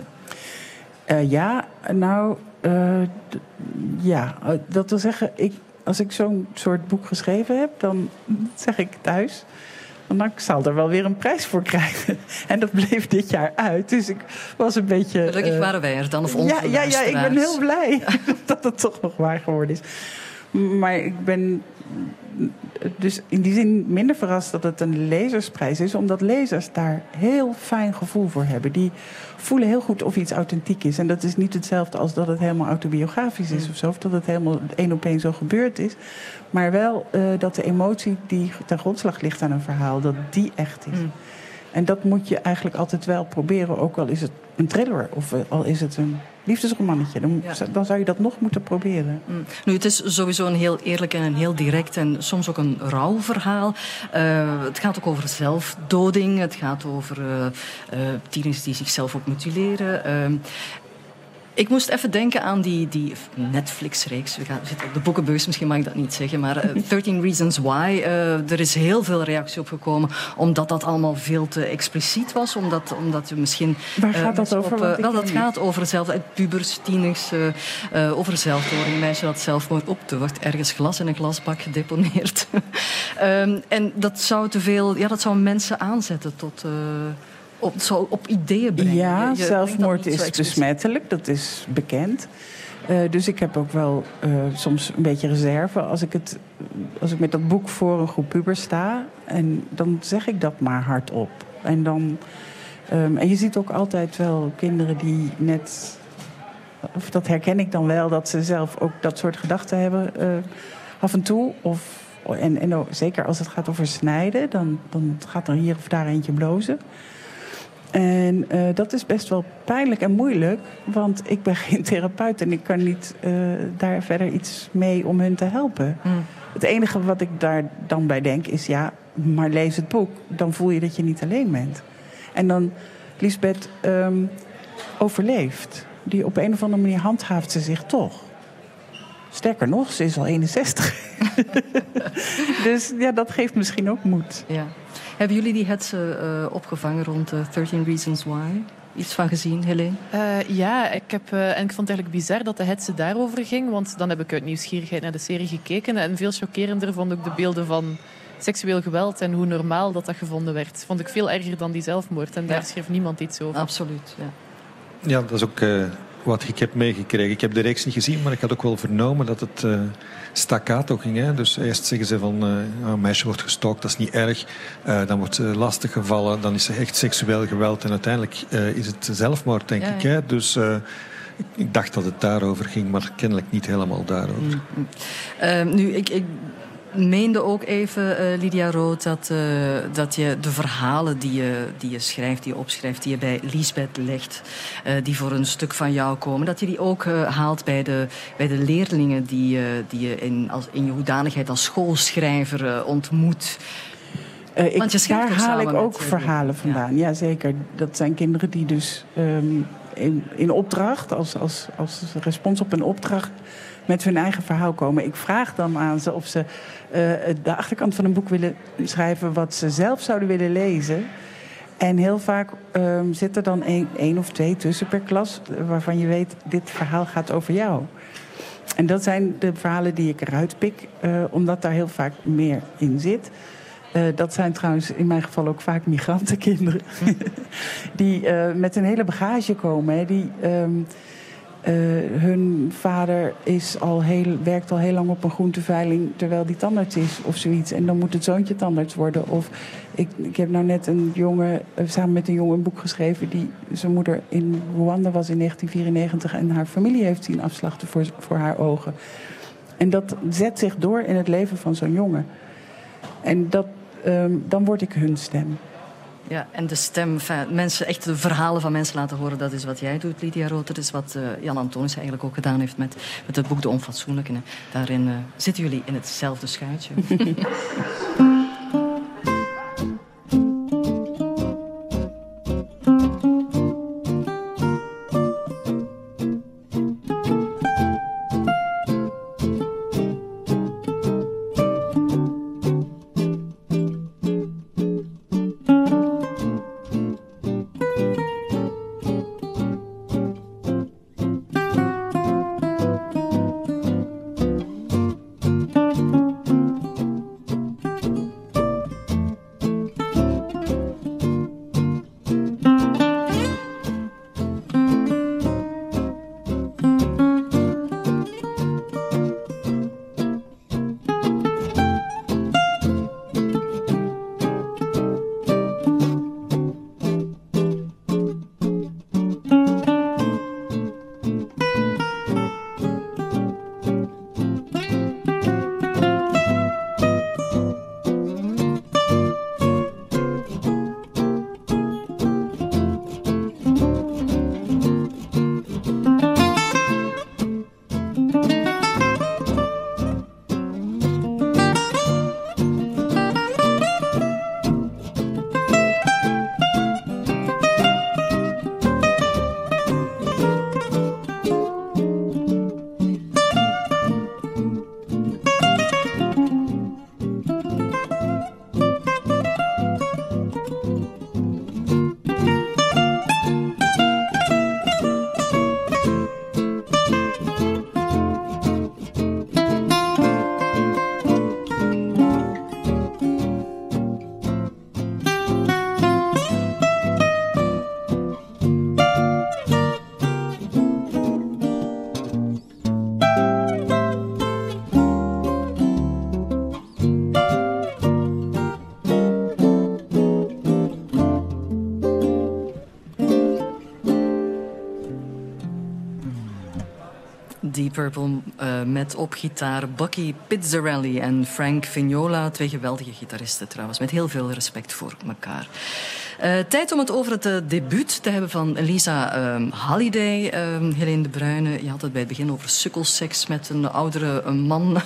Dat wil zeggen, als ik zo'n soort boek geschreven heb, dan zeg ik thuis, dan zal er wel weer een prijs voor krijgen. En dat bleef dit jaar uit, dus ik was een beetje... Gelukkig waren wij er dan, of onze ja, ik ben heel blij dat het toch nog waar geworden is. Maar ik ben dus in die zin minder verrast dat het een lezersprijs is, omdat lezers daar heel fijn gevoel voor hebben. Die voelen heel goed of iets authentiek is. En dat is niet hetzelfde als dat het helemaal autobiografisch is of zo, of dat het helemaal 1 op 1 zo gebeurd is. Maar wel dat de emotie die ten grondslag ligt aan een verhaal, dat die echt is. En dat moet je eigenlijk altijd wel proberen, ook al is het een thriller of al is het een liefdesromannetje. Dan zou je dat nog moeten proberen. Nu, het is sowieso een heel eerlijk en een heel direct en soms ook een rauw verhaal. Het gaat ook over zelfdoding. Het gaat over tieners die zichzelf ook mutileren. Ik moest even denken aan die Netflix-reeks. We zitten op de boekenbeurs, misschien mag ik dat niet zeggen. Maar 13 Reasons Why. Er is heel veel reactie op gekomen. Omdat dat allemaal veel te expliciet was. Omdat je misschien... Waar gaat dat over? Dat gaat over pubers, tieners. Over zelfdoding. Een meisje dat zelfmoord op. Er wordt ergens glas in een glasbak gedeponeerd. En dat zou te veel... Ja, dat zou mensen aanzetten tot... op ideeën brengen. Ja, zelfmoord is besmettelijk, dat is bekend. Dus ik heb ook wel soms een beetje reserve als ik met dat boek voor een groep pubers sta. En dan zeg ik dat maar hardop. En je ziet ook altijd wel kinderen die net... Of dat herken ik dan wel, dat ze zelf ook dat soort gedachten hebben af en toe. En zeker als het gaat over snijden, dan gaat er hier of daar eentje blozen. En dat is best wel pijnlijk en moeilijk, want ik ben geen therapeut en ik kan niet daar verder iets mee om hun te helpen. Het enige wat ik daar dan bij denk is, ja, maar lees het boek, dan voel je dat je niet alleen bent. En dan, Liesbeth overleeft. Die op een of andere manier handhaaft ze zich toch. Sterker nog, ze is al 61. Dus ja, dat geeft misschien ook moed. Ja. Hebben jullie die hetze opgevangen rond 13 Reasons Why? Iets van gezien, Helene? Ja, en ik vond het eigenlijk bizar dat de hetze daarover ging. Want dan heb ik uit nieuwsgierigheid naar de serie gekeken. En veel chockerender vond ik de beelden van seksueel geweld en hoe normaal dat gevonden werd. Vond ik veel erger dan die zelfmoord. En daar schreef niemand iets over. Absoluut, ja. Ja, dat is ook wat ik heb meegekregen. Ik heb de reeks niet gezien, maar ik had ook wel vernomen dat het staccato ging. Hè? Dus eerst zeggen ze van een meisje wordt gestalkt, dat is niet erg. Dan wordt ze lastig gevallen, dan is ze echt seksueel geweld. En uiteindelijk is het zelfmoord, denk ik. Hè? Dus ik dacht dat het daarover ging, maar kennelijk niet helemaal daarover. Nu, ik meende ook even, Lydia Rood, dat je de verhalen die je schrijft, die je opschrijft, die je bij Liesbeth legt, die voor een stuk van jou komen, dat je die ook haalt bij de leerlingen die je in je hoedanigheid als schoolschrijver ontmoet. Daar haal ik ook verhalen vandaan. Ja, zeker. Dat zijn kinderen die dus in opdracht, als respons op een opdracht, met hun eigen verhaal komen. Ik vraag dan aan ze of ze de achterkant van een boek willen schrijven wat ze zelf zouden willen lezen. En heel vaak zit er dan 1 of 2 tussen per klas, waarvan je weet, dit verhaal gaat over jou. En dat zijn de verhalen die ik eruit pik, omdat daar heel vaak meer in zit. Dat zijn trouwens in mijn geval ook vaak migrantenkinderen. Die met een hele bagage komen. Hè, die, hun vader werkt al heel lang op een groenteveiling terwijl die tandarts is of zoiets. En dan moet het zoontje tandarts worden. Of ik heb nou net samen met een jongen een boek geschreven die zijn moeder in Rwanda was in 1994 en haar familie heeft zien afslachten voor haar ogen. En dat zet zich door in het leven van zo'n jongen. En dan word ik hun stem. Ja, en de stem, mensen, echt de verhalen van mensen laten horen, dat is wat jij doet, Lydia Rood. Dat is wat Jan Antonissen eigenlijk ook gedaan heeft met het boek De Onfatsoenlijken. Daarin zitten jullie in hetzelfde schuitje. Deep Purple met op gitaar Bucky Pizzarelli en Frank Vignola. 2 geweldige gitaristen trouwens, met heel veel respect voor elkaar. Tijd om het over het debuut te hebben van Lisa Halliday. Helene de Bruyne, je had het bij het begin over sukkelseks met een oudere man.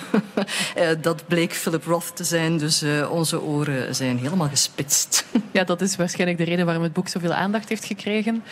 Dat bleek Philip Roth te zijn, dus onze oren zijn helemaal gespitst. Ja, dat is waarschijnlijk de reden waarom het boek zoveel aandacht heeft gekregen.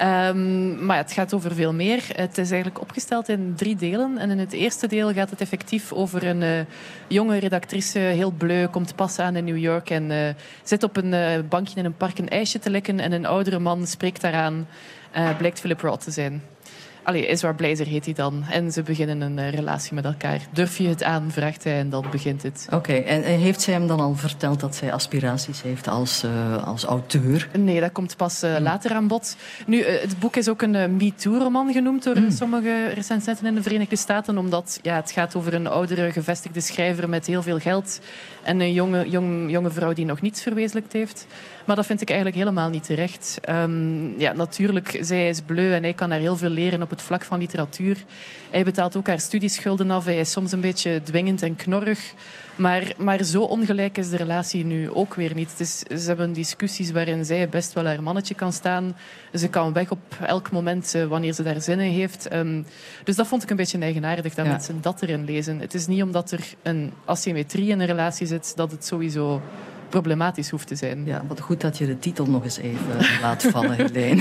Maar het gaat over veel meer. Het is eigenlijk opgesteld in 3 delen. En in het eerste deel gaat het effectief over een jonge redactrice, heel bleu, komt pas aan in New York en zit op een bankje in een park een ijsje te likken en een oudere man spreekt daaraan. Blijkt Philip Roth te zijn. Allee, Ezra Blazer heet hij dan. En ze beginnen een relatie met elkaar. Durf je het aan, vraagt hij, en dan begint het. Oké, en heeft zij hem dan al verteld dat zij aspiraties heeft als auteur? Nee, dat komt pas later aan bod. Nu, het boek is ook een MeToo-roman genoemd door sommige recensenten in de Verenigde Staten, omdat het gaat over een oudere, gevestigde schrijver met heel veel geld en een jonge vrouw die nog niets verwezenlijkt heeft. Maar dat vind ik eigenlijk helemaal niet terecht. Natuurlijk, zij is bleu en hij kan haar heel veel leren op het vlak van literatuur. Hij betaalt ook haar studieschulden af. Hij is soms een beetje dwingend en knorrig. Maar zo ongelijk is de relatie nu ook weer niet. Ze hebben discussies waarin zij best wel haar mannetje kan staan. Ze kan weg op elk moment wanneer ze daar zin in heeft. Dus dat vond ik een beetje eigenaardig, dat mensen dat erin lezen. Het is niet omdat er een asymmetrie in een relatie zit dat het sowieso problematisch hoeft te zijn. Ja, wat goed dat je de titel nog eens even laat vallen, Helene.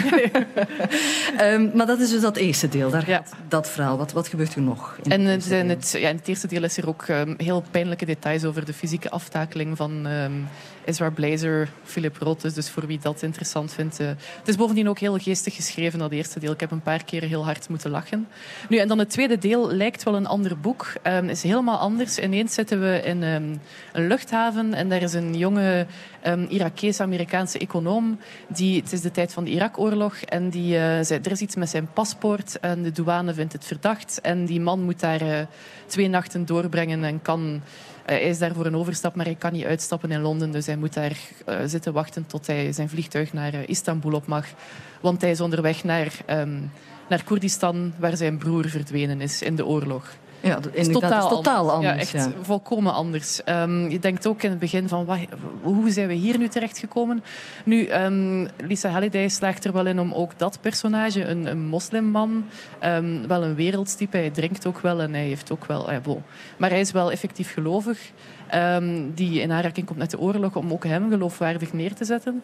Maar dat is dus dat eerste deel, daar gaat dat verhaal. Wat gebeurt er nog? In het eerste deel is er ook heel pijnlijke details over de fysieke aftakeling van Ezra Blazer, Philip Roth, dus voor wie dat interessant vindt. Het is bovendien ook heel geestig geschreven, dat eerste deel. Ik heb een paar keer heel hard moeten lachen. Nu, en dan het tweede deel lijkt wel een ander boek. Is helemaal anders. Ineens zitten we in een luchthaven en daar is een jonge Irakees-Amerikaanse econoom. Het is de tijd van de Irak-oorlog en er is iets met zijn paspoort en de douane vindt het verdacht. En die man moet daar 2 nachten doorbrengen en hij is daar voor een overstap, maar hij kan niet uitstappen in Londen. Dus hij moet daar zitten wachten tot hij zijn vliegtuig naar Istanbul op mag. Want hij is onderweg naar Koerdistan, waar zijn broer verdwenen is in de oorlog. Ja, het is totaal anders. Ja, echt volkomen anders. Je denkt ook in het begin van, hoe zijn we hier nu terechtgekomen? Nu, Lisa Halliday slaagt er wel in om ook dat personage, een moslimman, wel een wereldstype. Hij drinkt ook wel en hij heeft ook wel... Maar hij is wel effectief gelovig. Die in aanraking komt met de oorlog, om ook hem geloofwaardig neer te zetten.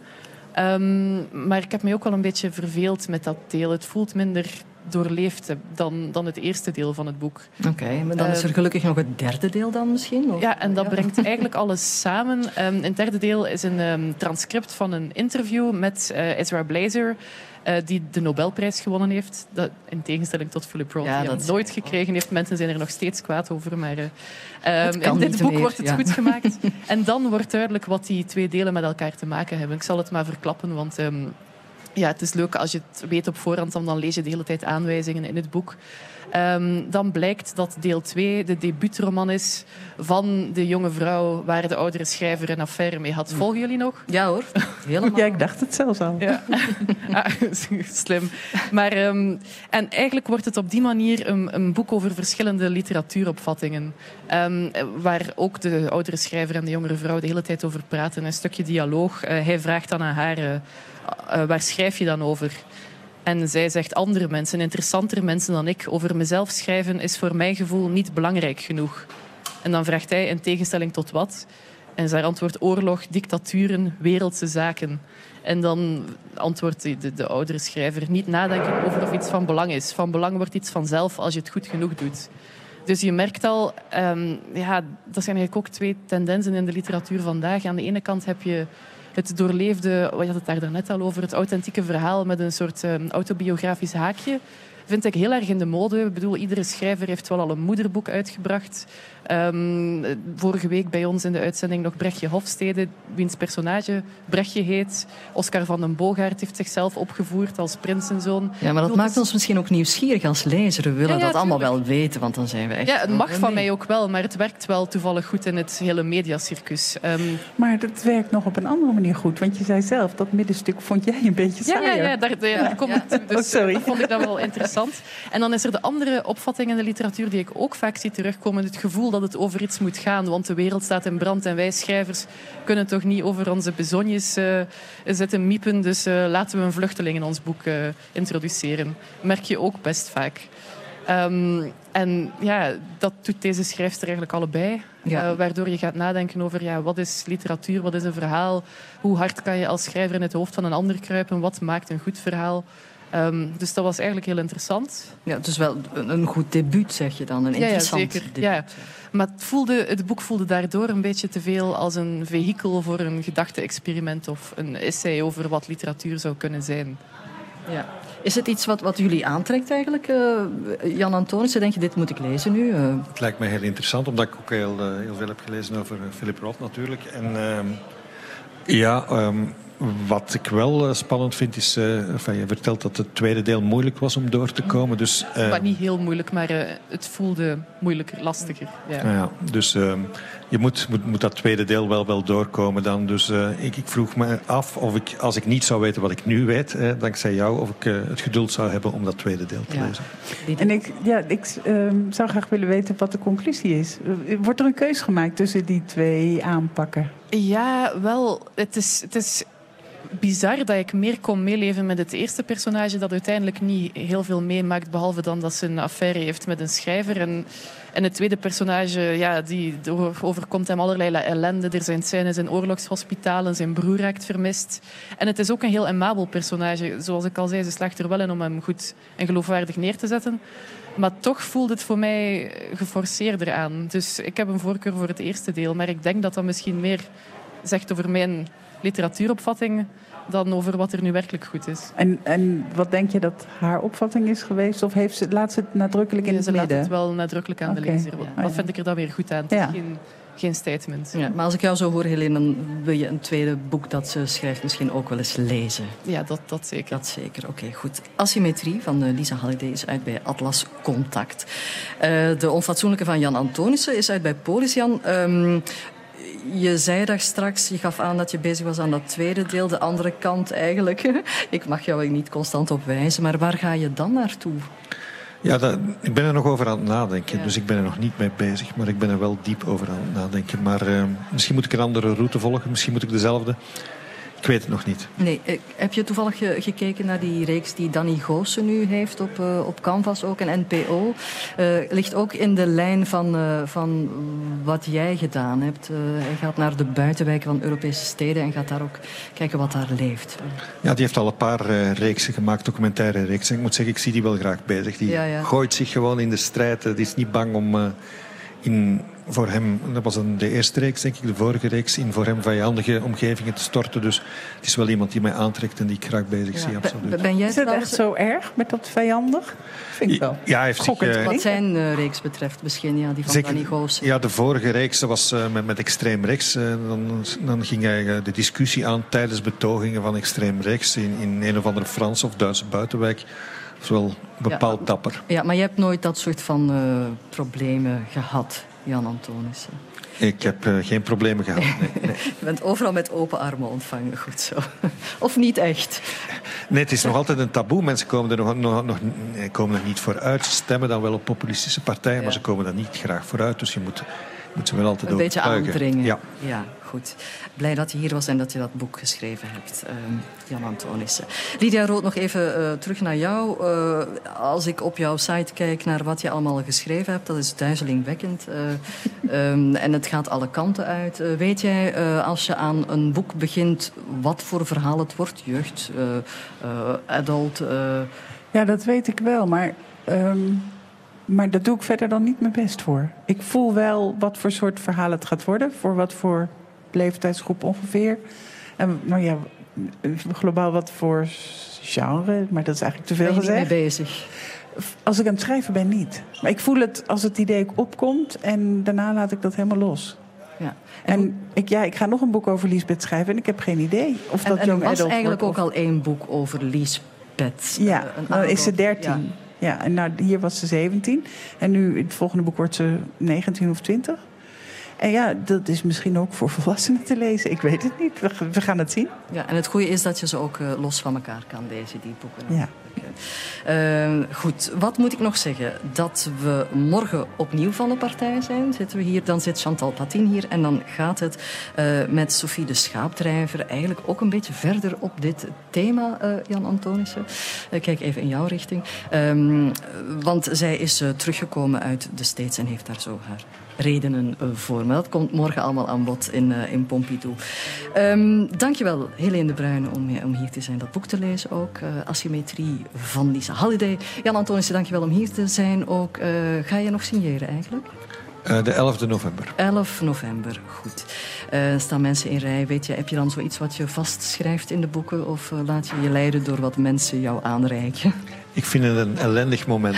Maar ik heb mij ook wel een beetje verveeld met dat deel. Het voelt minder doorleefd dan het eerste deel van het boek. Oké, maar dan is er gelukkig nog het derde deel dan misschien? Of? Ja, en dat brengt eigenlijk alles samen. In het derde deel is een transcript van een interview met Ezra Blazer, die de Nobelprijs gewonnen heeft. Dat, in tegenstelling tot Philip Roth, die hem nooit gekregen heeft. Mensen zijn er nog steeds kwaad over, maar in dit boek wordt het goed gemaakt. En dan wordt duidelijk wat die 2 delen met elkaar te maken hebben. Ik zal het maar verklappen, want... het is leuk als je het weet op voorhand, dan lees je de hele tijd aanwijzingen in het boek. Dan blijkt dat deel 2 de debuutroman is van de jonge vrouw waar de oudere schrijver een affaire mee had. Volgen jullie nog? Ja hoor, helemaal. Ja, ik dacht het zelfs al. Ja. Slim. Maar, en eigenlijk wordt het op die manier een boek over verschillende literatuuropvattingen. Waar ook de oudere schrijver en de jongere vrouw de hele tijd over praten. Een stukje dialoog. Hij vraagt dan aan haar... waar schrijf je dan over? En zij zegt, andere mensen, interessantere mensen dan ik. Over mezelf schrijven is voor mijn gevoel niet belangrijk genoeg. En dan vraagt hij, in tegenstelling tot wat? En zij antwoordt, oorlog, dictaturen, wereldse zaken. En dan antwoordt de oudere schrijver, niet nadenken over of iets van belang is. Van belang wordt iets vanzelf als je het goed genoeg doet. Dus je merkt al, dat zijn eigenlijk ook 2 tendensen in de literatuur vandaag. Aan de ene kant heb je het doorleefde, je had het daar daarnet al over, het authentieke verhaal met een soort autobiografisch haakje. Vind ik heel erg in de mode. Ik bedoel, iedere schrijver heeft wel al een moederboek uitgebracht. Vorige week bij ons in de uitzending nog Brechtje Hofstede, wiens personage Brechtje heet. Oscar van den Boogaard heeft zichzelf opgevoerd als prinsenzoon. Ja, maar dat maakt ons misschien ook nieuwsgierig als lezer. We willen dat allemaal wel weten, want dan zijn we echt... Ja, het mag van mij ook wel, maar het werkt wel toevallig goed in het hele mediacircus. Maar dat werkt nog op een andere manier goed, want je zei zelf, dat middenstuk vond jij een beetje saaier. Ja, daar komt het. Dus dat vond ik dan wel interessant. En dan is er de andere opvatting in de literatuur die ik ook vaak zie terugkomen. Het gevoel dat het over iets moet gaan, want de wereld staat in brand en wij schrijvers kunnen toch niet over onze bezonjes zitten miepen. Dus laten we een vluchteling in ons boek introduceren. Merk je ook best vaak. En ja, dat doet deze schrijfster eigenlijk allebei. Ja. Waardoor je gaat nadenken over wat is literatuur, wat is een verhaal? Hoe hard kan je als schrijver in het hoofd van een ander kruipen? Wat maakt een goed verhaal? Dus dat was eigenlijk heel interessant. Ja, dus wel een goed debuut, zeg je dan. Een interessant zeker. debuut. Ja. Maar het boek voelde daardoor een beetje te veel als een vehikel voor een gedachte-experiment of een essay over wat literatuur zou kunnen zijn. Ja. Is het iets wat jullie aantrekt eigenlijk, Jan Antonissen? Denk je, dit moet ik lezen nu? Het lijkt mij heel interessant, omdat ik ook heel veel heb gelezen over Philip Roth natuurlijk. En wat ik wel spannend vind is... je vertelt dat het tweede deel moeilijk was om door te komen. Dus, maar niet heel moeilijk, maar het voelde moeilijker, lastiger. Ja. Dus je moet dat tweede deel wel doorkomen dan. Dus ik vroeg me af of ik, als ik niet zou weten wat ik nu weet... dankzij jou, of ik het geduld zou hebben om dat tweede deel te lezen. En ik zou graag willen weten wat de conclusie is. Wordt er een keus gemaakt tussen die 2 aanpakken? Ja, wel. Het is bizar dat ik meer kon meeleven met het eerste personage dat uiteindelijk niet heel veel meemaakt, behalve dan dat ze een affaire heeft met een schrijver. En het tweede personage, die overkomt hem allerlei ellende. Er zijn scènes in oorlogshospitalen, zijn broer raakt vermist. En het is ook een heel aimabel personage. Zoals ik al zei, ze slaagt er wel in om hem goed en geloofwaardig neer te zetten. Maar toch voelde het voor mij geforceerder aan. Dus ik heb een voorkeur voor het eerste deel. Maar ik denk dat dat misschien meer zegt over mijn literatuuropvatting dan over wat er nu werkelijk goed is. En wat denk je dat haar opvatting is geweest? Of laat ze het nadrukkelijk in het midden? Ze laat het wel nadrukkelijk aan de lezer. Wat vind ik er dan weer goed aan? Het is geen statement. Ja, maar als ik jou zo hoor, Helene, dan wil je een tweede boek dat ze schrijft misschien ook wel eens lezen. Ja, dat zeker. Dat zeker, oké, goed. Asymmetrie van Lisa Halliday is uit bij Atlas Contact. De Onfatsoenlijke van Jan Antonissen is uit bij Polis. Jan, je zei daar straks, je gaf aan dat je bezig was aan dat tweede deel, de andere kant eigenlijk. Ik mag jou niet constant op wijzen, maar waar ga je dan naartoe? Ja, ik ben er nog over aan het nadenken. Dus ik ben er nog niet mee bezig. Maar ik ben er wel diep over aan het nadenken. Maar misschien moet ik een andere route volgen. Misschien moet ik dezelfde. Ik weet het nog niet. Nee, heb je toevallig gekeken naar die reeks die Danny Goossen nu heeft op Canvas ook, en NPO? Ligt ook in de lijn van wat jij gedaan hebt. Hij gaat naar de buitenwijken van Europese steden en gaat daar ook kijken wat daar leeft. Ja, die heeft al een paar reeksen gemaakt, documentaire reeksen. Ik moet zeggen, ik zie die wel graag bezig. Die gooit zich gewoon in de strijd. Die is niet bang om voor hem, dat was de eerste reeks, denk ik, de vorige reeks, in voor hem vijandige omgevingen te storten. Dus het is wel iemand die mij aantrekt en die ik graag bezig zie, absoluut. Ben jij is het echt zo erg met dat vijandig? Vind ik wel. Ja, hij heeft zich, wat zijn reeks betreft misschien, die van Danny Goossen. Ja, de vorige reeks, dat was met extreem rechts. Dan ging hij de discussie aan tijdens betogingen van extreem rechts in een of andere Franse of Duitse buitenwijk. Dat is wel bepaald dapper. Ja, maar je hebt nooit dat soort van problemen gehad, Jan Antonissen? Ik heb geen problemen gehad. Nee. Je bent overal met open armen ontvangen, goed zo. Of niet echt? Nee, het is nog altijd een taboe. Mensen komen er nog niet vooruit. Ze stemmen dan wel op populistische partijen, maar ze komen er niet graag vooruit. Dus je moet ze wel altijd een beetje aandringen. Ja, goed. Blij dat je hier was en dat je dat boek geschreven hebt, Jan Antonissen. Lydia Rood, nog even terug naar jou. Als ik op jouw site kijk naar wat je allemaal geschreven hebt, dat is duizelingwekkend. En het gaat alle kanten uit. Weet jij, als je aan een boek begint, wat voor verhaal het wordt? Jeugd, adult? Ja, dat weet ik wel, maar daar doe ik verder dan niet mijn best voor. Ik voel wel wat voor soort verhaal het gaat worden, voor wat voor leeftijdsgroep ongeveer. En globaal wat voor genre, maar dat is eigenlijk te veel gezegd. Ben je niet mee bezig? Als ik aan het schrijven ben, niet. Maar ik voel het als het idee opkomt en daarna laat ik dat helemaal los. Ja. En ik ga nog een boek over Liesbeth schrijven en ik heb geen idee of dat er was eigenlijk ook al 1 boek over Liesbeth. Ja, dan is ze 13. Ja, en hier was ze 17. En nu, in het volgende boek wordt ze 19 of 20. En ja, dat is misschien ook voor volwassenen te lezen. Ik weet het niet. We gaan het zien. Ja, en het goede is dat je ze ook los van elkaar kan lezen, die boeken. Ja. Goed, wat moet ik nog zeggen? Dat we morgen opnieuw van de partij zijn. Zitten we hier, dan zit Chantal Platien hier. En dan gaat het met Sophie de Schaapdrijver eigenlijk ook een beetje verder op dit thema, Jan Antonissen. Kijk even in jouw richting. Want zij is teruggekomen uit de States en heeft daar zo haar redenen voor. Maar dat komt morgen allemaal aan bod in Pompidou. Dankjewel, Helene de Bruyne, om hier te zijn. Dat boek te lezen ook. Asymmetrie van Lisa Halliday. Jan Antonissen, dankjewel om hier te zijn ook. Ga je nog signeren eigenlijk? De 11e november. 11 november, goed. Staan mensen in rij? Heb je dan zoiets wat je vastschrijft in de boeken? Of laat je je leiden door wat mensen jou aanreiken? Ik vind het een ellendig moment.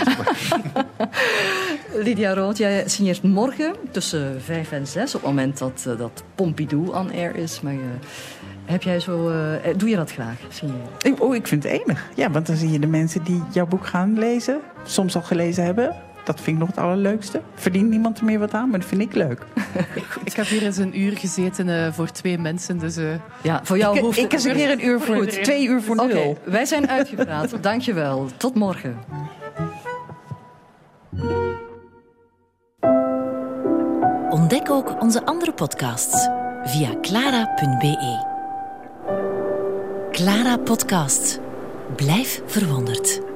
Lydia Rood, jij signeert morgen tussen 5 en 6... op het moment dat Pompidou on air is. Maar heb jij doe je dat graag, signeren? Ik vind het enig. Ja, want dan zie je de mensen die jouw boek gaan lezen, soms al gelezen hebben. Dat vind ik nog het allerleukste. Verdient niemand er meer wat aan, maar dat vind ik leuk. Ik heb hier eens 1 uur gezeten voor 2 mensen. Dus, ja, voor jou hoeft ik eens een keer 1 uur voor 2 uur voor 0. Okay, wij zijn uitgepraat. Dankjewel. Tot morgen. Ontdek ook onze andere podcasts via clara.be. Clara Podcasts. Blijf verwonderd.